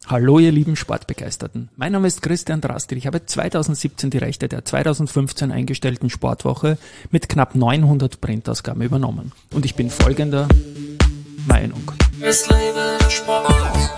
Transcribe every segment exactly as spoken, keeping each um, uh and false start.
Hallo ihr lieben Sportbegeisterten. Mein Name ist Christian Drastil. Ich habe zweitausendsiebzehn die Rechte der zweitausendfünfzehn eingestellten Sportwoche mit knapp neunhundert Printausgaben übernommen. Und ich bin folgender Meinung. Es lebe der Sport.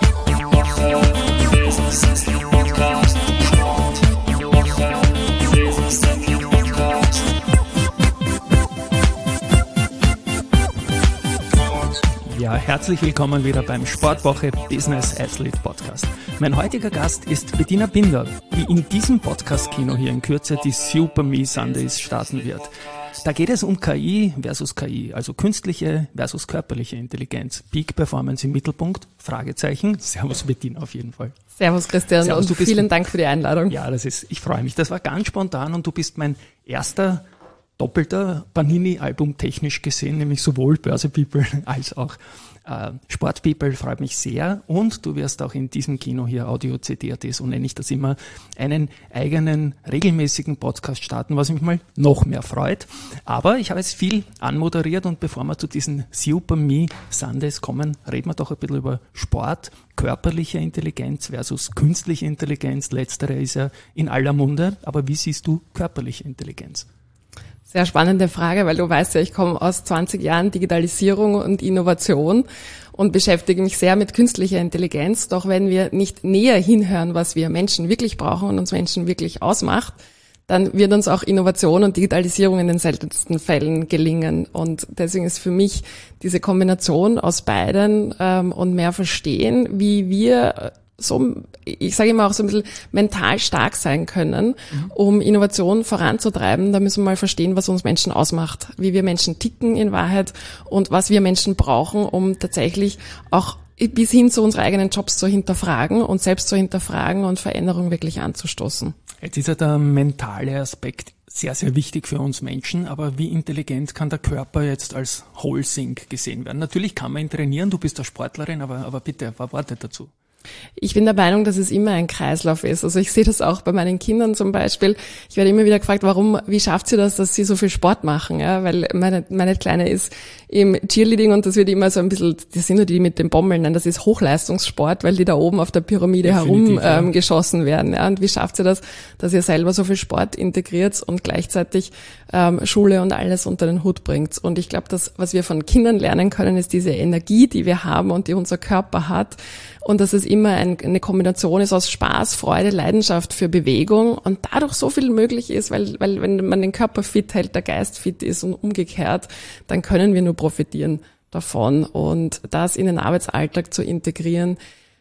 Ja, herzlich willkommen wieder beim Sportwoche Business Athlete Podcast. Mein heutiger Gast ist Bettina Binder, die in diesem Podcast-Kino hier in Kürze die Super Me Sundays starten wird. Da geht es um K I versus K I, also künstliche versus körperliche Intelligenz. Peak Performance im Mittelpunkt? Fragezeichen. Servus Bettina auf jeden Fall. Servus Christian Servus, und vielen Dank für die Einladung. Ja, das ist, ich freue mich. Das war ganz spontan und du bist mein erster doppelter Panini-Album technisch gesehen, nämlich sowohl Börse People als auch äh, Sport People, freut mich sehr. Und du wirst auch in diesem Kino hier Audio-C D A T, so nenne ich das immer, einen eigenen regelmäßigen Podcast starten, was mich mal noch mehr freut. Aber ich habe jetzt viel anmoderiert und bevor wir zu diesen Super Me Sundays kommen, reden wir doch ein bisschen über Sport, körperliche Intelligenz versus künstliche Intelligenz. Letztere ist ja in aller Munde. Aber wie siehst du körperliche Intelligenz? Sehr spannende Frage, weil du weißt ja, ich komme aus zwanzig Jahren Digitalisierung und Innovation und beschäftige mich sehr mit künstlicher Intelligenz. Doch wenn wir nicht näher hinhören, was wir Menschen wirklich brauchen und uns Menschen wirklich ausmacht, dann wird uns auch Innovation und Digitalisierung in den seltensten Fällen gelingen. Und deswegen ist für mich diese Kombination aus beiden ähm, und mehr verstehen, wie wir so, ich sage immer auch so ein bisschen mental stark sein können, mhm. um Innovation voranzutreiben. Da müssen wir mal verstehen, was uns Menschen ausmacht, wie wir Menschen ticken in Wahrheit und was wir Menschen brauchen, um tatsächlich auch bis hin zu unseren eigenen Jobs zu hinterfragen und selbst zu hinterfragen und Veränderung wirklich anzustoßen. Jetzt ist ja der mentale Aspekt sehr, sehr wichtig für uns Menschen, aber wie intelligent kann der Körper jetzt als Whole Sync gesehen werden? Natürlich kann man ihn trainieren, du bist eine Sportlerin, aber, aber bitte, ein paar Worte dazu. Ich bin der Meinung, dass es immer ein Kreislauf ist. Also ich sehe das auch bei meinen Kindern zum Beispiel. Ich werde immer wieder gefragt, warum, wie schafft sie das, dass sie so viel Sport machen? Ja, weil meine, meine Kleine ist im Cheerleading und das wird immer so ein bisschen, das sind nur die mit den Bommeln, nein, das ist Hochleistungssport, weil die da oben auf der Pyramide herum ja. ähm, geschossen werden. Ja, und wie schafft sie das, dass ihr selber so viel Sport integriert und gleichzeitig ähm, Schule und alles unter den Hut bringt? Und ich glaube, das, was wir von Kindern lernen können, ist diese Energie, die wir haben und die unser Körper hat. Und dass es immer ein, eine Kombination ist aus Spaß, Freude, Leidenschaft für Bewegung und dadurch so viel möglich ist, weil, weil wenn man den Körper fit hält, der Geist fit ist und umgekehrt, dann können wir nur profitieren davon. Und das in den Arbeitsalltag zu integrieren,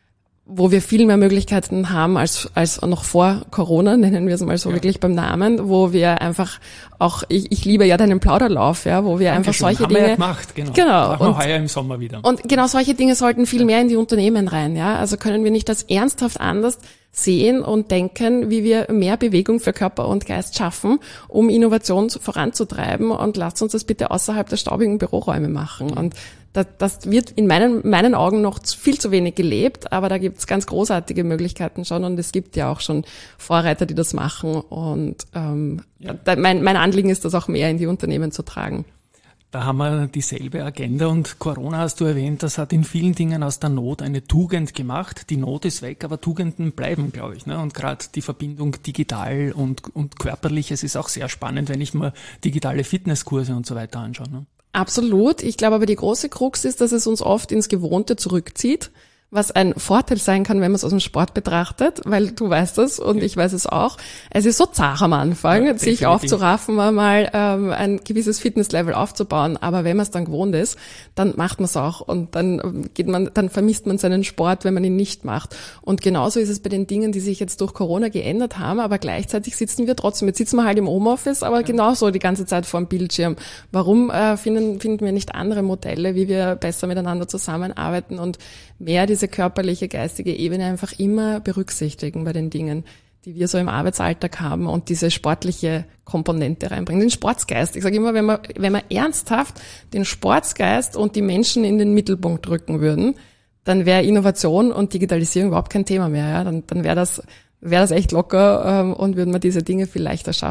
wo wir viel mehr Möglichkeiten haben als als noch vor Corona, nennen wir es mal so ja. wirklich beim Namen, wo wir einfach auch, ich, ich liebe ja deinen Plauderlauf, ja, wo wir Dankeschön. einfach solche haben Dinge... Wir ja gemacht, genau. genau. Machen wir heuer im Sommer wieder. Und genau solche Dinge sollten viel mehr in die Unternehmen rein, ja. Also können wir nicht das ernsthaft anders sehen und denken, wie wir mehr Bewegung für Körper und Geist schaffen, um Innovation voranzutreiben und lasst uns das bitte außerhalb der staubigen Büroräume machen. Und das, das wird in meinen, meinen Augen noch viel zu wenig gelebt, aber da gibt's ganz großartige Möglichkeiten schon und es gibt ja auch schon Vorreiter, die das machen und ähm, ja. da, mein, mein Anliegen ist, das auch mehr in die Unternehmen zu tragen. Da haben wir dieselbe Agenda und Corona hast du erwähnt, das hat in vielen Dingen aus der Not eine Tugend gemacht. Die Not ist weg, aber Tugenden bleiben, glaube ich. Ne? Und gerade die Verbindung digital und, und körperliches ist auch sehr spannend, wenn ich mir digitale Fitnesskurse und so weiter anschaue. Ne? Absolut. Ich glaube aber, die große Krux ist, dass es uns oft ins Gewohnte zurückzieht, was ein Vorteil sein kann, wenn man es aus dem Sport betrachtet, weil du weißt es und okay. ich weiß es auch. Es ist so zart am Anfang, ja, sich aufzuraffen, mal ähm, ein gewisses Fitnesslevel aufzubauen, aber wenn man es dann gewohnt ist, dann macht man es auch und dann geht man, dann vermisst man seinen Sport, wenn man ihn nicht macht. Und genauso ist es bei den Dingen, die sich jetzt durch Corona geändert haben, aber gleichzeitig sitzen wir trotzdem, jetzt sitzen wir halt im Homeoffice, aber ja. genauso die ganze Zeit vor dem Bildschirm. Warum äh, finden, finden wir nicht andere Modelle, wie wir besser miteinander zusammenarbeiten und mehr diese körperliche, geistige Ebene einfach immer berücksichtigen bei den Dingen, die wir so im Arbeitsalltag haben und diese sportliche Komponente reinbringen. Den Sportsgeist. Ich sage immer, wenn wir, wenn wir ernsthaft den Sportsgeist und die Menschen in den Mittelpunkt rücken würden, dann wäre Innovation und Digitalisierung überhaupt kein Thema mehr. Ja? Dann, dann wäre das, wäre das echt locker ähm, und würden wir diese Dinge viel leichter schaffen.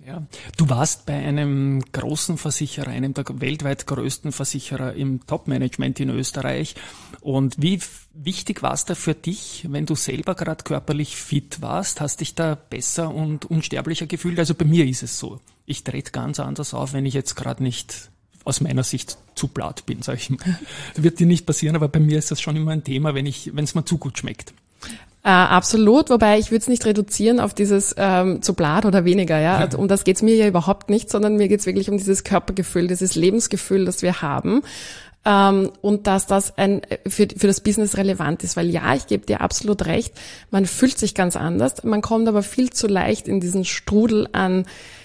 Ja, du warst bei einem großen Versicherer, einem der weltweit größten Versicherer im Top-Management in Österreich. Und wie wichtig war es da für dich, wenn du selber gerade körperlich fit warst? Hast dich da besser und unsterblicher gefühlt? Also bei mir ist es so. Ich trete ganz anders auf, wenn ich jetzt gerade nicht aus meiner Sicht zu blatt bin, sag ich mal. Das wird dir nicht passieren, aber bei mir ist das schon immer ein Thema, wenn ich, wenn es mir zu gut schmeckt. Äh, absolut, wobei ich würde es nicht reduzieren auf dieses ähm, zu blatt oder weniger, ja. Also, um das geht's mir ja überhaupt nicht, sondern mir geht's wirklich um dieses Körpergefühl, dieses Lebensgefühl, das wir haben. Ähm, und dass das ein für, für das Business relevant ist, weil ja, ich gebe dir absolut recht, man fühlt sich ganz anders, man kommt aber viel zu leicht in diesen Strudel an,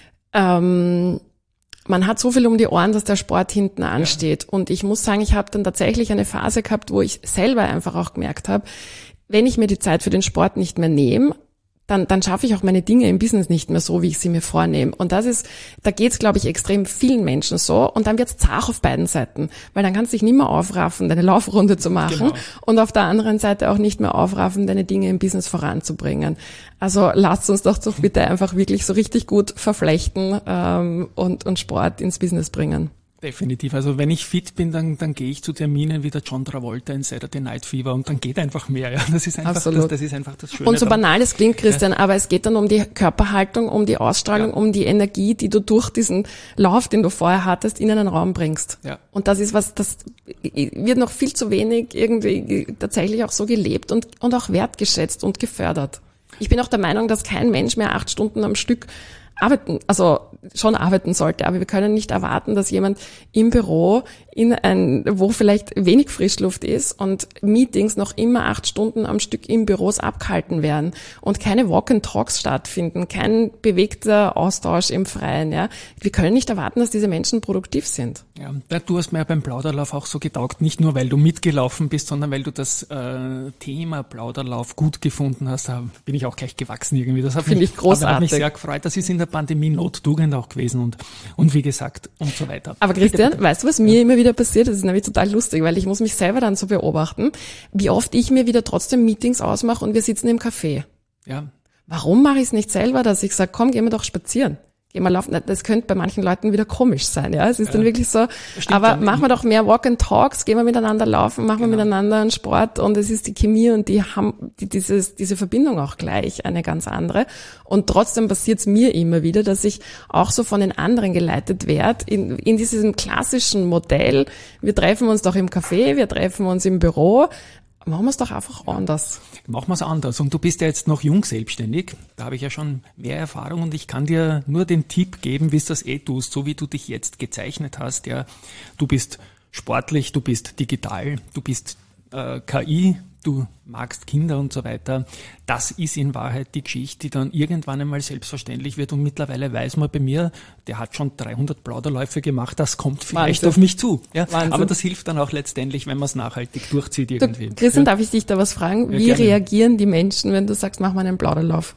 ähm, man hat so viel um die Ohren, dass der Sport hinten ansteht. Ja. Und ich muss sagen, ich habe dann tatsächlich eine Phase gehabt, wo ich selber einfach auch gemerkt habe, wenn ich mir die Zeit für den Sport nicht mehr nehme, dann, dann schaffe ich auch meine Dinge im Business nicht mehr so, wie ich sie mir vornehme. Und das ist, da geht's, glaube ich, extrem vielen Menschen so. Und dann wird's zart auf beiden Seiten, weil dann kannst du dich nicht mehr aufraffen, deine Laufrunde zu machen, genau. Und auf der anderen Seite auch nicht mehr aufraffen, deine Dinge im Business voranzubringen. Also lasst uns doch doch bitte einfach wirklich so richtig gut verflechten ähm, und, und Sport ins Business bringen. Definitiv. Also wenn ich fit bin, dann, dann gehe ich zu Terminen wie der John Travolta in Saturday Night Fever und dann geht einfach mehr. Ja, das ist einfach, das, das ist einfach das Schöne. Und so banal es klingt, Christian, ja. Aber es geht dann um die Körperhaltung, um die Ausstrahlung, ja. Um die Energie, die du durch diesen Lauf, den du vorher hattest, in einen Raum bringst. Ja. Und das ist was, das wird noch viel zu wenig irgendwie tatsächlich auch so gelebt und, und auch wertgeschätzt und gefördert. Ich bin auch der Meinung, dass kein Mensch mehr acht Stunden am Stück arbeiten, also schon arbeiten sollte, aber wir können nicht erwarten, dass jemand im Büro in ein, wo vielleicht wenig Frischluft ist und Meetings noch immer acht Stunden am Stück im Büros abgehalten werden und keine Walk-and-Talks stattfinden, kein bewegter Austausch im Freien, ja. Wir können nicht erwarten, dass diese Menschen produktiv sind. Ja, du hast mir ja beim Plauderlauf auch so getaugt, nicht nur weil du mitgelaufen bist, sondern weil du das äh, Thema Plauderlauf gut gefunden hast. Da bin ich auch gleich gewachsen irgendwie. Das hat Finde mich, ich großartig. hat mich sehr gefreut. Das ist in der Pandemie Nottugend auch gewesen und, und wie gesagt und so weiter. Aber Christian, bitte, bitte. Weißt du, was mir ja. immer wieder passiert? Das ist nämlich total lustig, weil ich muss mich selber dann so beobachten, wie oft ich mir wieder trotzdem Meetings ausmache und wir sitzen im Café. Ja. Warum mache ich es nicht selber, dass ich sage, komm, gehen wir doch spazieren. Gehen wir laufen. Das könnte bei manchen Leuten wieder komisch sein, ja. Es ist ja. dann wirklich so, aber machen wir doch mehr Walk and Talks, gehen wir miteinander laufen, machen genau. wir miteinander einen Sport und es ist die Chemie und die haben die, dieses, diese Verbindung auch gleich eine ganz andere. Und trotzdem passiert es mir immer wieder, dass ich auch so von den anderen geleitet werde, in, in diesem klassischen Modell. Wir treffen uns doch im Café, wir treffen uns im Büro. Machen wir es doch einfach anders. Machen wir es anders. Und du bist ja jetzt noch jung selbstständig. Da habe ich ja schon mehr Erfahrung und ich kann dir nur den Tipp geben, wie du das eh tust, so wie du dich jetzt gezeichnet hast. Ja, du bist sportlich, du bist digital, du bist äh, K I, du magst Kinder und so weiter. Das ist in Wahrheit die Geschichte, die dann irgendwann einmal selbstverständlich wird. Und mittlerweile weiß man bei mir, der hat schon dreihundert Plauderläufe gemacht, das kommt vielleicht Wahnsinn. Auf mich zu. Ja, aber das hilft dann auch letztendlich, wenn man es nachhaltig durchzieht irgendwie. Du, Christian, ja? Darf ich dich da was fragen? Wie ja, reagieren die Menschen, wenn du sagst, mach mal einen Plauderlauf?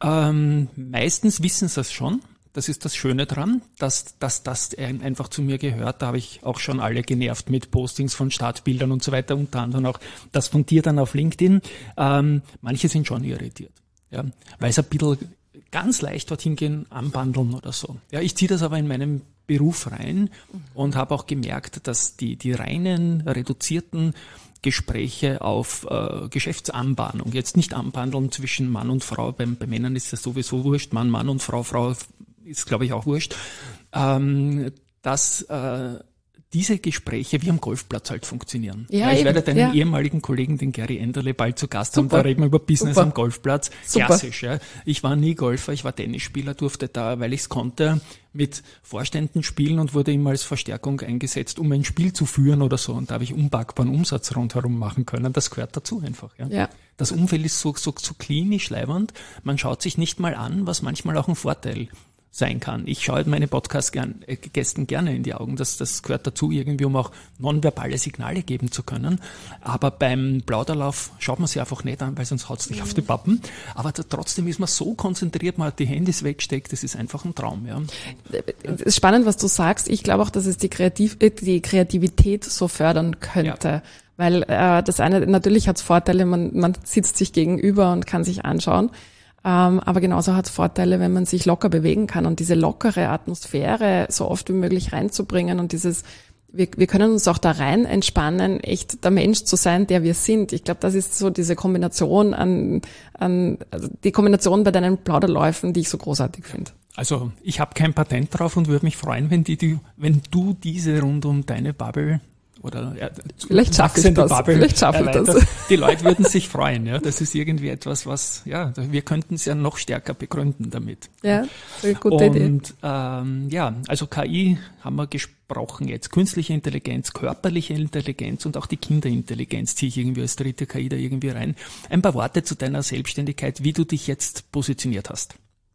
Ähm, meistens wissen sie es schon. Das ist das Schöne dran, dass, dass das einfach zu mir gehört. Da habe ich auch schon alle genervt mit Postings von Startbildern und so weiter, unter anderem auch das von dir dann auf LinkedIn. Ähm, manche sind schon irritiert, ja, weil es ein bisschen ganz leicht dorthin gehen, anbandeln oder so. Ja, ich ziehe das aber in meinem Beruf rein und habe auch gemerkt, dass die, die reinen, reduzierten Gespräche auf äh, Geschäftsanbahnung, jetzt nicht anbandeln zwischen Mann und Frau, bei, bei Männern ist das sowieso wurscht, Mann, Mann und Frau, Frau ist, glaube ich, auch wurscht, ähm, dass äh, diese Gespräche wie am Golfplatz halt funktionieren. Ja, ich eben, werde deinen ja. ehemaligen Kollegen, den Gary Enderle, bald zu Gast haben, Super. Da reden wir über Business Super. am Golfplatz. Super. Klassisch, ja. Ich war nie Golfer, ich war Tennisspieler, durfte da, weil ich es konnte, mit Vorständen spielen und wurde immer als Verstärkung eingesetzt, um ein Spiel zu führen oder so. Und da habe ich unpackbaren Umsatz rundherum machen können. Das gehört dazu einfach. Ja. Ja. Das Umfeld ist so, so, so klinisch leibernd. Man schaut sich nicht mal an, was manchmal auch ein Vorteil sein kann. Ich schaue meine Podcast-Gästen gerne in die Augen. Das, das gehört dazu, irgendwie, um auch nonverbale Signale geben zu können. Aber beim Plauderlauf schaut man sich einfach nicht an, weil sonst haut es dich mhm. auf die Pappen. Aber da, trotzdem ist man so konzentriert, man hat die Handys weggesteckt, das ist einfach ein Traum. Ja. Es ist spannend, was du sagst. Ich glaube auch, dass es die, Kreativ- die Kreativität so fördern könnte. Ja. Weil äh, das eine, natürlich hat es Vorteile, man, man sitzt sich gegenüber und kann sich anschauen. Ähm, aber genauso hat es Vorteile, wenn man sich locker bewegen kann und diese lockere Atmosphäre so oft wie möglich reinzubringen und dieses, wir, wir können uns auch da rein entspannen, echt der Mensch zu sein, der wir sind. Ich glaube, das ist so diese Kombination an, an also die Kombination bei deinen Plauderläufen, die ich so großartig finde. Also ich habe kein Patent drauf und würde mich freuen, wenn, die, die, wenn du diese rund um deine Bubble oder äh, vielleicht schaffe ich das. Bubble vielleicht schaffe ich das. Die Leute würden sich freuen. Ja, das ist irgendwie etwas, was ja, wir könnten es ja noch stärker begründen damit. Ja, eine gute Idee. Und ähm, ja, also K I haben wir gesprochen jetzt, künstliche Intelligenz, körperliche Intelligenz und auch die Kinderintelligenz ziehe ich irgendwie als dritte K I da irgendwie rein. Ein paar Worte zu deiner Selbstständigkeit, wie du dich jetzt positioniert hast.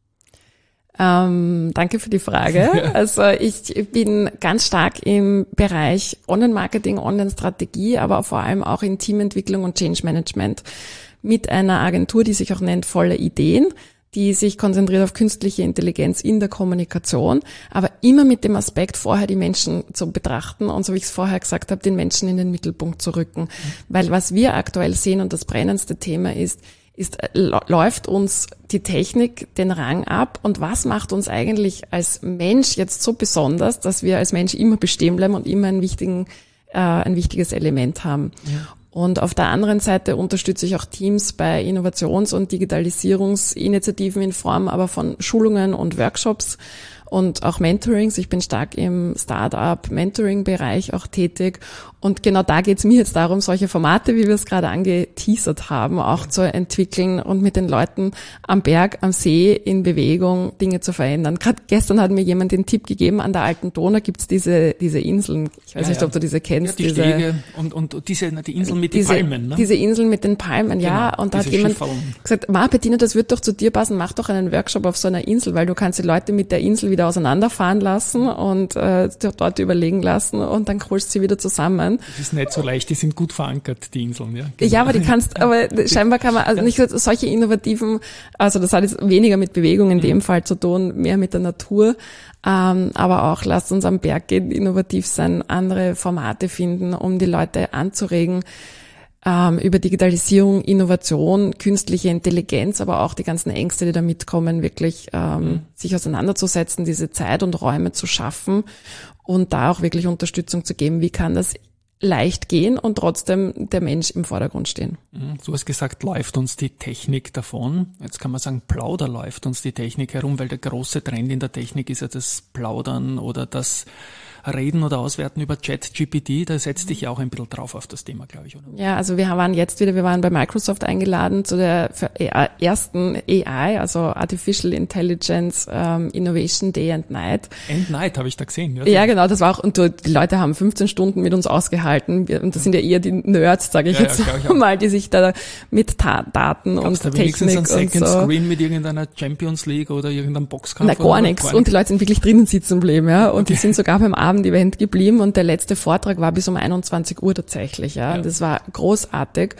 Ähm, danke für die Frage. Also ich bin ganz stark im Bereich Online-Marketing, Online-Strategie, aber vor allem auch in Teamentwicklung und Change Management mit einer Agentur, die sich auch nennt Volle Ideen, die sich konzentriert auf künstliche Intelligenz in der Kommunikation, aber immer mit dem Aspekt, vorher die Menschen zu betrachten und, so wie ich es vorher gesagt habe, den Menschen in den Mittelpunkt zu rücken. Mhm. Weil was wir aktuell sehen und das brennendste Thema ist, ist, läuft uns die Technik den Rang ab und was macht uns eigentlich als Mensch jetzt so besonders, dass wir als Mensch immer bestehen bleiben und immer einen wichtigen, äh, ein wichtiges Element haben. Ja. Und auf der anderen Seite unterstütze ich auch Teams bei Innovations- und Digitalisierungsinitiativen in Form aber von Schulungen und Workshops und auch Mentorings. Ich bin stark im Start-up-Mentoring-Bereich auch tätig. Und genau da geht es mir jetzt darum, solche Formate, wie wir es gerade angeteasert haben, auch zu entwickeln und mit den Leuten am Berg, am See in Bewegung Dinge zu verändern. Gerade gestern hat mir jemand den Tipp gegeben, an der Alten Donau gibt's diese diese Inseln. Ich weiß ja, nicht, ja. ob du diese kennst. Ja, die diese, Stege und, und diese die Inseln mit diese, den Palmen. Ne? Diese Inseln mit den Palmen, genau, ja. Und da hat jemand Schifferung. gesagt, Ma, Bettina, das wird doch zu dir passen, mach doch einen Workshop auf so einer Insel, weil du kannst die Leute mit der Insel wieder auseinanderfahren lassen und äh, dort überlegen lassen und dann holst du sie wieder zusammen. Das ist nicht so leicht, die sind gut verankert, die Inseln. Ja, genau. Ja, aber die kannst, aber scheinbar kann man, also nicht solche innovativen, also das hat jetzt weniger mit Bewegung in dem Fall zu tun, mehr mit der Natur, ähm, aber auch lasst uns am Berg gehen, innovativ sein, andere Formate finden, um die Leute anzuregen, ähm, über Digitalisierung, Innovation, künstliche Intelligenz, aber auch die ganzen Ängste, die da mitkommen, wirklich ähm, mhm. sich auseinanderzusetzen, diese Zeit und Räume zu schaffen und da auch wirklich Unterstützung zu geben. Wie kann das leicht gehen und trotzdem der Mensch im Vordergrund stehen? Du hast gesagt, läuft uns die Technik davon. Jetzt kann man sagen, Plauder läuft uns die Technik herum, weil der große Trend in der Technik ist ja das Plaudern oder das Reden oder Auswerten über ChatGPT, da setzt dich ja auch ein bisschen drauf auf das Thema, glaube ich, oder? Ja, also wir waren jetzt wieder, wir waren bei Microsoft eingeladen zu der ersten A I, also Artificial Intelligence um, Innovation Day and Night. And Night habe ich da gesehen. Ja, ja, genau, das war auch, und die Leute haben fünfzehn Stunden mit uns ausgehalten, und das sind ja eher die Nerds, sage ich ja, jetzt ja, ich mal, die sich da mit Ta- Daten Gab's und da Technik und so. Second Screen mit irgendeiner Champions League oder irgendeinem Boxkampf? Na, gar nichts. Und die Leute sind wirklich drinnen sitzen geblieben, ja, und okay. die sind sogar beim Abend-Event geblieben und der letzte Vortrag war bis um einundzwanzig Uhr tatsächlich, ja. ja. Das war großartig.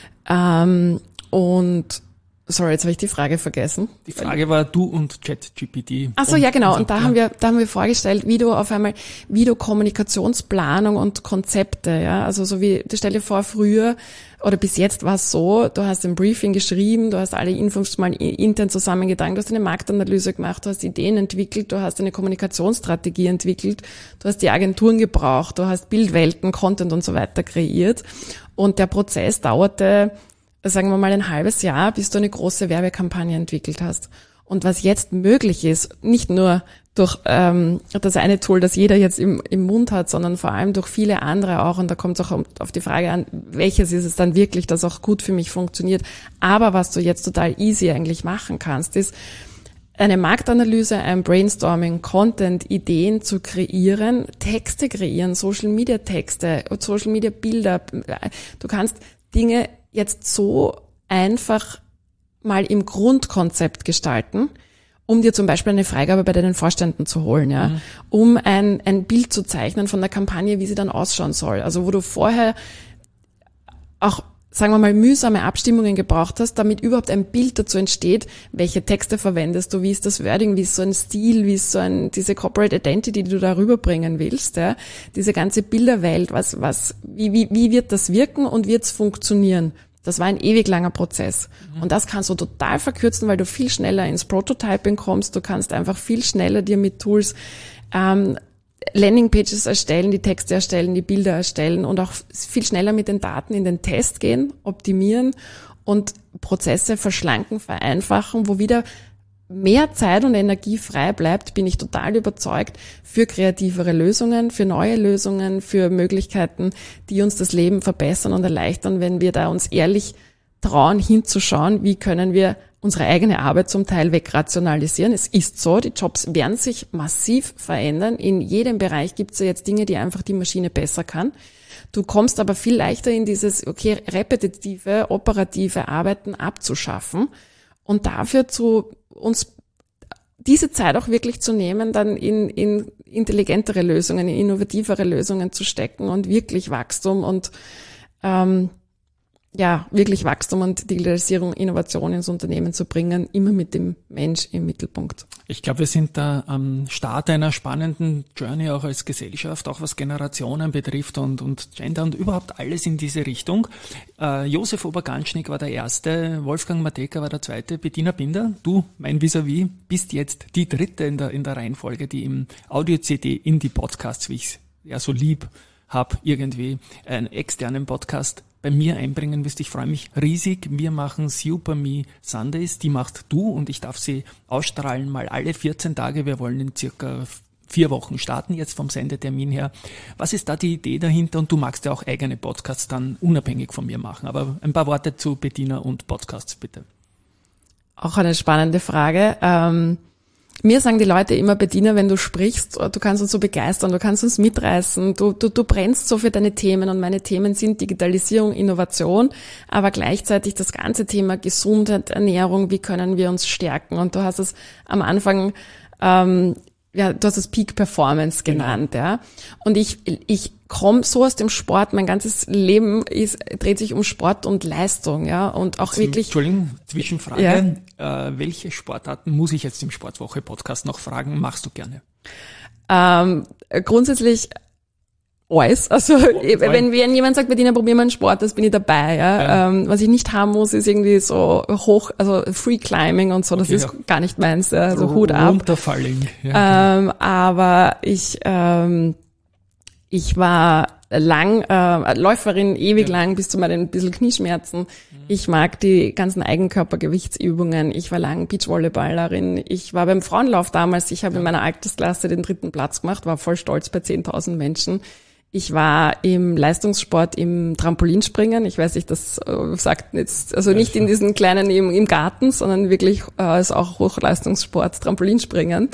Ähm, und sorry, jetzt habe ich die Frage vergessen. Die Frage war du und ChatGPT. Ach so, ja genau. Und da haben wir, da haben wir vorgestellt, wie du auf einmal, wie du Kommunikationsplanung und Konzepte, ja, also so wie, stell dir vor, früher oder bis jetzt war es so, du hast ein Briefing geschrieben, du hast alle Infos mal intern zusammengetragen, du hast eine Marktanalyse gemacht, du hast Ideen entwickelt, du hast eine Kommunikationsstrategie entwickelt, du hast die Agenturen gebraucht, du hast Bildwelten, Content und so weiter kreiert. Und der Prozess dauerte, sagen wir mal, ein halbes Jahr, bis du eine große Werbekampagne entwickelt hast. Und was jetzt möglich ist, nicht nur durch ähm, das eine Tool, das jeder jetzt im, im Mund hat, sondern vor allem durch viele andere auch. Und da kommt es auch auf die Frage an, welches ist es dann wirklich, das auch gut für mich funktioniert. Aber was du jetzt total easy eigentlich machen kannst, ist eine Marktanalyse, ein Brainstorming, Content, Ideen zu kreieren, Texte kreieren, Social-Media-Texte, Social-Media-Bilder. Du kannst Dinge jetzt so einfach mal im Grundkonzept gestalten, um dir zum Beispiel eine Freigabe bei deinen Vorständen zu holen, ja, mhm. um ein, ein Bild zu zeichnen von der Kampagne, wie sie dann ausschauen soll. Also wo du vorher auch, sagen wir mal, mühsame Abstimmungen gebraucht hast, damit überhaupt ein Bild dazu entsteht, welche Texte verwendest du, wie ist das Wording, wie ist so ein Stil, wie ist so ein, diese Corporate Identity, die du da rüberbringen willst, ja, diese ganze Bilderwelt, was, was, wie, wie, wie wird das wirken und wird es funktionieren? Das war ein ewig langer Prozess. Mhm. Und das kannst du total verkürzen, weil du viel schneller ins Prototyping kommst. Du kannst einfach viel schneller dir mit Tools ähm, Landingpages erstellen, die Texte erstellen, die Bilder erstellen und auch viel schneller mit den Daten in den Test gehen, optimieren und Prozesse verschlanken, vereinfachen, wo wieder mehr Zeit und Energie frei bleibt, bin ich total überzeugt, für kreativere Lösungen, für neue Lösungen, für Möglichkeiten, die uns das Leben verbessern und erleichtern, wenn wir da uns ehrlich trauen, hinzuschauen, wie können wir unsere eigene Arbeit zum Teil wegrationalisieren. Es ist so, die Jobs werden sich massiv verändern. In jedem Bereich gibt es ja jetzt Dinge, die einfach die Maschine besser kann. Du kommst aber viel leichter in dieses, okay, repetitive, operative Arbeiten abzuschaffen und dafür zu uns diese Zeit auch wirklich zu nehmen, dann in, in intelligentere Lösungen, in innovativere Lösungen zu stecken und wirklich Wachstum und ähm, ja, wirklich Wachstum und Digitalisierung, Innovation ins Unternehmen zu bringen, immer mit dem Mensch im Mittelpunkt. Ich glaube, wir sind da am Start einer spannenden Journey auch als Gesellschaft, auch was Generationen betrifft und, und Gender und überhaupt alles in diese Richtung. Äh, Josef Oberganschnick war der Erste, Wolfgang Matejka war der Zweite, Bettina Binder, du, mein Vis-à-vis, bist jetzt die Dritte in der, in der Reihenfolge, die im Audio-C D in die Podcasts, wie ich es ja so lieb habe, irgendwie einen externen Podcast bei mir einbringen wirst. Ich freue mich riesig. Wir machen Super Me Sundays, die machst du und ich darf sie ausstrahlen mal alle vierzehn Tage. Wir wollen in circa vier Wochen starten, jetzt vom Sendetermin her. Was ist da die Idee dahinter? Und du magst ja auch eigene Podcasts dann unabhängig von mir machen. Aber ein paar Worte zu Bettina und Podcasts, bitte. Auch eine spannende Frage. Ähm Mir sagen die Leute immer, Bettina, wenn du sprichst, du kannst uns so begeistern, du kannst uns mitreißen, du, du, du brennst so für deine Themen und meine Themen sind Digitalisierung, Innovation, aber gleichzeitig das ganze Thema Gesundheit, Ernährung, wie können wir uns stärken? Und du hast es am Anfang, ähm, ja, du hast es Peak Performance genannt, genau. Ja. Und ich, ich komme so aus dem Sport, mein ganzes Leben ist, dreht sich um Sport und Leistung, ja, und auch jetzt, wirklich. Entschuldigung, Zwischenfrage. Ja. Äh, welche Sportarten muss ich jetzt im Sportwoche-Podcast noch fragen? Machst du gerne? Ähm, grundsätzlich alles. Also, oh, wenn, wenn jemand sagt, Bettina, probier mal einen Sport, das bin ich dabei, ja. ja. Ähm, was ich nicht haben muss, ist irgendwie so hoch, also Free Climbing und so, das okay, ist ja. gar nicht meins, ja. Also Hut ab. Runterfalling. Ja, ähm, aber ich, ähm, ich war lang, äh, Läuferin, ewig ja. lang, bis zu meinen ein bisschen Knieschmerzen. Mhm. Ich mag die ganzen Eigenkörpergewichtsübungen. Ich war lang Beachvolleyballerin. Ich war beim Frauenlauf damals. Ich habe ja. in meiner Altersklasse den dritten Platz gemacht, war voll stolz bei zehntausend Menschen. Ich war im Leistungssport im Trampolinspringen. Ich weiß nicht, das äh, sagt jetzt, also ja, nicht schon. In diesen kleinen im, im Garten, sondern wirklich äh, ist auch Hochleistungssport, Trampolinspringen.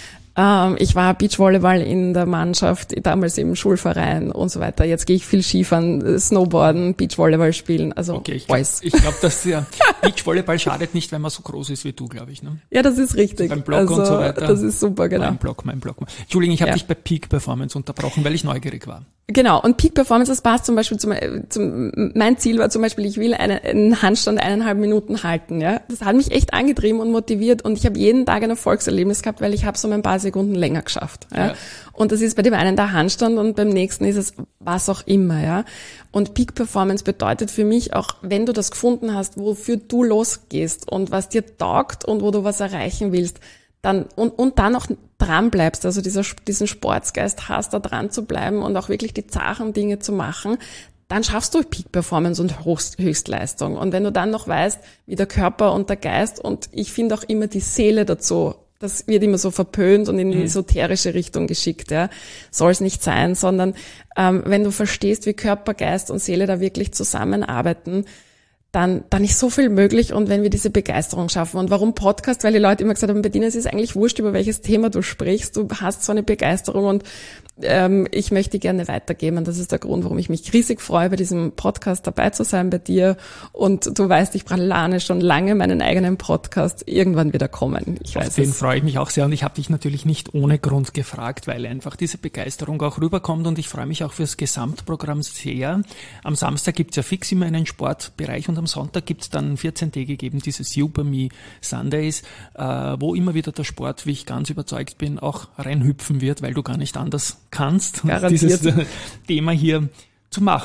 Ähm, ich war Beachvolleyball in der Mannschaft, damals im Schulverein und so weiter. Jetzt gehe ich viel Skifahren, Snowboarden, Beachvolleyball spielen, also okay, ich alles. Glaub, ich glaube, dass ja, Beachvolleyball schadet nicht, wenn man so groß ist wie du, glaube ich. Ne? Ja, das ist richtig. Beim Block also, und so weiter. Das ist super, genau. Mein Block, mein Block. Entschuldigung, ich habe ja. dich bei Peak Performance unterbrochen, weil ich neugierig war. Genau, und Peak Performance, das passt zum Beispiel zum, zum, mein Ziel war zum Beispiel, ich will einen, einen Handstand eineinhalb Minuten halten, ja. Das hat mich echt angetrieben und motiviert und ich habe jeden Tag ein Erfolgserlebnis gehabt, weil ich habe so ein paar Sekunden länger geschafft, ja. ja. Und das ist bei dem einen der Handstand und beim nächsten ist es was auch immer, ja. Und Peak Performance bedeutet für mich auch, wenn du das gefunden hast, wofür du losgehst und was dir taugt und wo du was erreichen willst, dann und, und dann auch dran bleibst, also dieser, diesen Sportsgeist hast, da dran zu bleiben und auch wirklich die zachen Dinge zu machen, dann schaffst du Peak Performance und Höchst, Höchstleistung. Und wenn du dann noch weißt, wie der Körper und der Geist und ich finde auch immer die Seele dazu, das wird immer so verpönt und in die esoterische Richtung geschickt, ja, soll es nicht sein, sondern ähm, wenn du verstehst, wie Körper, Geist und Seele da wirklich zusammenarbeiten, dann, dann ist so viel möglich und wenn wir diese Begeisterung schaffen. Und warum Podcast? Weil die Leute immer gesagt haben, Bettina, es ist eigentlich wurscht, über welches Thema du sprichst. Du hast so eine Begeisterung und ähm, ich möchte gerne weitergeben. Und das ist der Grund, warum ich mich riesig freue, bei diesem Podcast dabei zu sein bei dir. Und du weißt, ich plane schon lange meinen eigenen Podcast irgendwann wieder kommen. Ich weiß Auf den es. freue ich mich auch sehr und ich habe dich natürlich nicht ohne Grund gefragt, weil einfach diese Begeisterung auch rüberkommt und ich freue mich auch fürs Gesamtprogramm sehr. Am Samstag gibt's ja fix immer einen Sportbereich und am Sonntag gibt's dann vierzehn Tage eben diese Super Me Sundays, äh, wo immer wieder der Sport, wie ich ganz überzeugt bin, auch reinhüpfen wird, weil du gar nicht anders kannst, dieses Thema hier zu machen.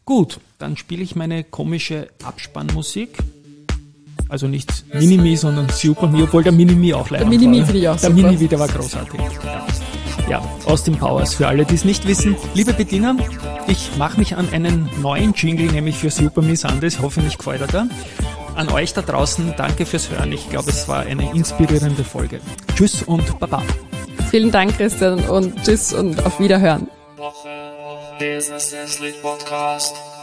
Gut, dann spiele ich meine komische Abspannmusik. Also nicht Mini-Me, sondern Super Me, obwohl der Mini-Me auch leider war. Der Mini-Me finde ich auch Der super. Mini-Me, der war großartig. Ja. Ja, Austin Powers, für alle, die es nicht wissen. Liebe Bettina, ich mache mich an einen neuen Jingle, nämlich für Super Me Sundays. Hoffentlich gefällt er da. An euch da draußen, danke fürs Hören. Ich glaube, es war eine inspirierende Folge. Tschüss und Baba. Vielen Dank, Christian, und tschüss und auf Wiederhören. Woche, Woche, Business Podcast.